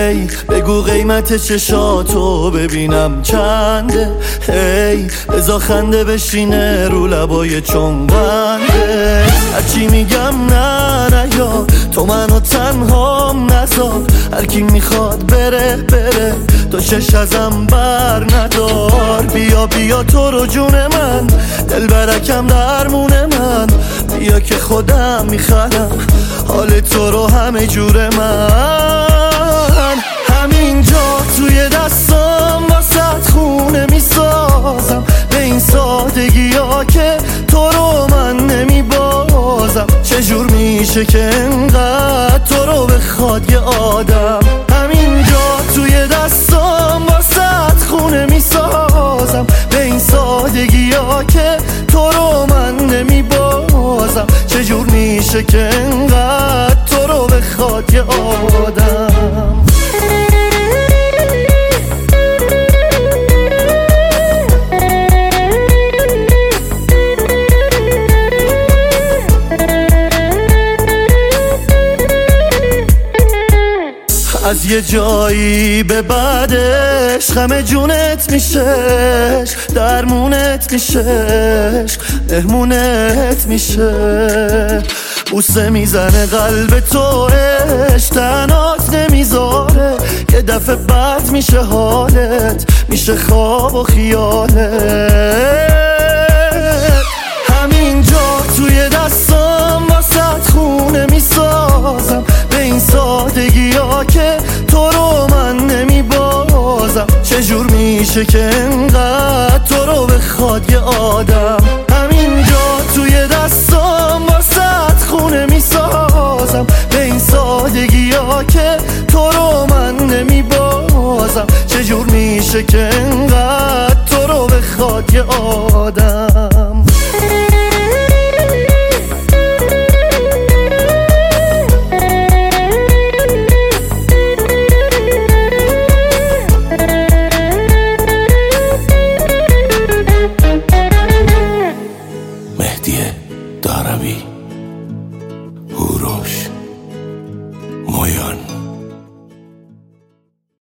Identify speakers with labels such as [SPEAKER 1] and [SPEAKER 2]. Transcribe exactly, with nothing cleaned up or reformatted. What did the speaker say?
[SPEAKER 1] هی بگو قیمت چشاتو ببینم چنده، هی بزا خنده بشینه رو لبای چنبنده. هرچی میگم نه نه یا تو منو تنهام نذار، هرکی میخواد بره بره تو چش ازم بر ندار. بیا بیا تو رو جون من، دل برکم درمون من، بیا که خودم میخرم حال تو رو همه جور من. همینجا توی دستام واسه خونه میسازم، به این سادگی ها که تو رو من نمیبازم. چجور میشه که انقدر تو رو بخواد یه آدم. همینجا توی دستام واسه خونه میسازم، به این سادگی ها که تو رو من نمیبازم. چجور میشه که انقدر تو رو بخواد یه آدم. از یه جایی به بعدش غم جونت میشش، درمونت میشش، مهمونت میشه. بوسه میزنه قلب تو عشق تنات نمیذاره، یه دفعه بعد میشه حالت، میشه خواب و خیالت. همینجا توی دستام واسه خونه میسازم، به این سادگی ها که تو رو من نمیبازم. چجور میشه که انقدر تو رو بخواد یه آدم. همینجا توی دستام واسه خونه میسازم، به این سادگی ها که تو رو من نمیبازم. چجور میشه که انقدر تو رو بخواد یه آدم.